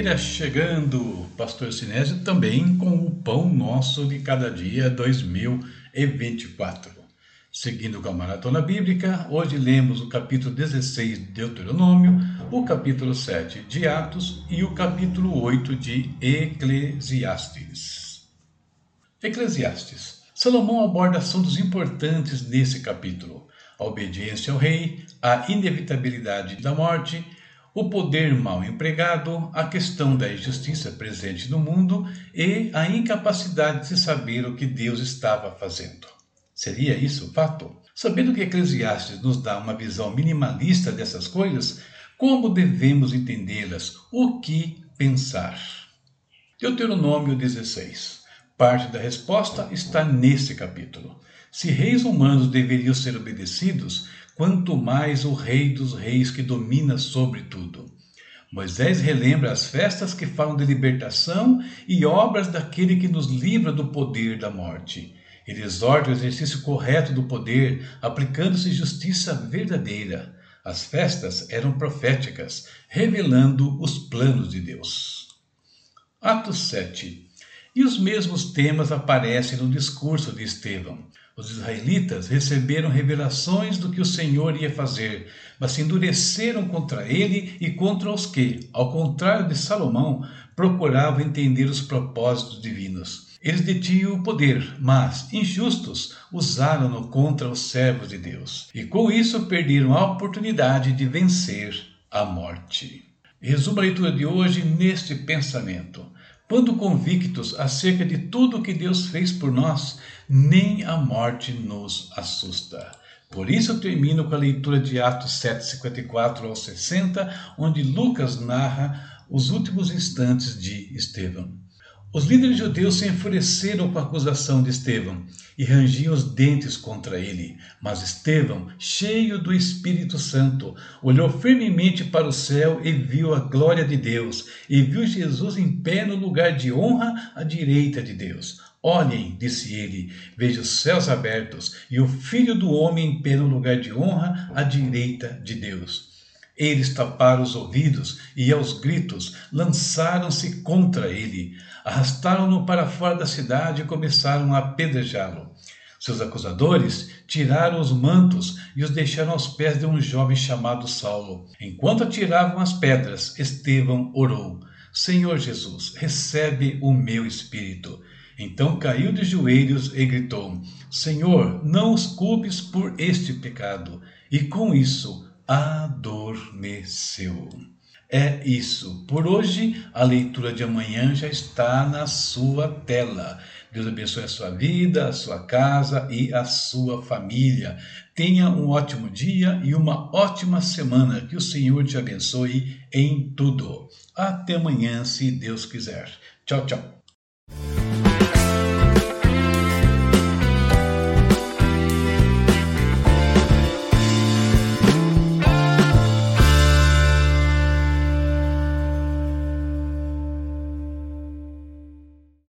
Quinta-feira chegando, Pastor Sinésio também com o Pão Nosso de Cada Dia 2024. Seguindo com a Maratona Bíblica, hoje lemos o capítulo 16 de Deuteronômio, o capítulo 7 de Atos e o capítulo 8 de Eclesiastes. Eclesiastes. Salomão aborda assuntos importantes nesse capítulo: a obediência ao rei, a inevitabilidade da morte, o poder mal empregado, a questão da injustiça presente no mundo e a incapacidade de saber o que Deus estava fazendo. Seria isso o fato? Sabendo que Eclesiastes nos dá uma visão minimalista dessas coisas, como devemos entendê-las? O que pensar? Deuteronômio 16. Parte da resposta está nesse capítulo. Se reis humanos deveriam ser obedecidos, quanto mais o Rei dos Reis que domina sobre tudo. Moisés relembra as festas que falam de libertação e obras daquele que nos livra do poder da morte. Ele exorta o exercício correto do poder, aplicando-se justiça verdadeira. As festas eram proféticas, revelando os planos de Deus. Atos 7. E os mesmos temas aparecem no discurso de Estevão. Os israelitas receberam revelações do que o Senhor ia fazer, mas se endureceram contra ele e contra os que, ao contrário de Salomão, procuravam entender os propósitos divinos. Eles detinham o poder, mas, injustos, usaram-no contra os servos de Deus. E com isso perderam a oportunidade de vencer a morte. Resumo a leitura de hoje neste pensamento. Quando convictos acerca de tudo o que Deus fez por nós, nem a morte nos assusta. Por isso eu termino com a leitura de Atos 7, 54 ao 60, onde Lucas narra os últimos instantes de Estevão. Os líderes judeus se enfureceram com a acusação de Estevão e rangiam os dentes contra ele. Mas Estevão, cheio do Espírito Santo, olhou firmemente para o céu e viu a glória de Deus, e viu Jesus em pé no lugar de honra à direita de Deus. Olhem, disse ele, vejo os céus abertos e o Filho do Homem em pé no lugar de honra à direita de Deus. Eles taparam os ouvidos e, aos gritos, lançaram-se contra ele. Arrastaram-no para fora da cidade e começaram a apedrejá-lo. Seus acusadores tiraram os mantos e os deixaram aos pés de um jovem chamado Saulo. Enquanto atiravam as pedras, Estevão orou: Senhor Jesus, recebe o meu espírito. Então caiu de joelhos e gritou: Senhor, não os culpes por este pecado. E com isso adormeceu. É isso. Por hoje, a leitura de amanhã já está na sua tela. Deus abençoe a sua vida, a sua casa e a sua família. Tenha um ótimo dia e uma ótima semana. Que o Senhor te abençoe em tudo. Até amanhã, se Deus quiser. Tchau, tchau.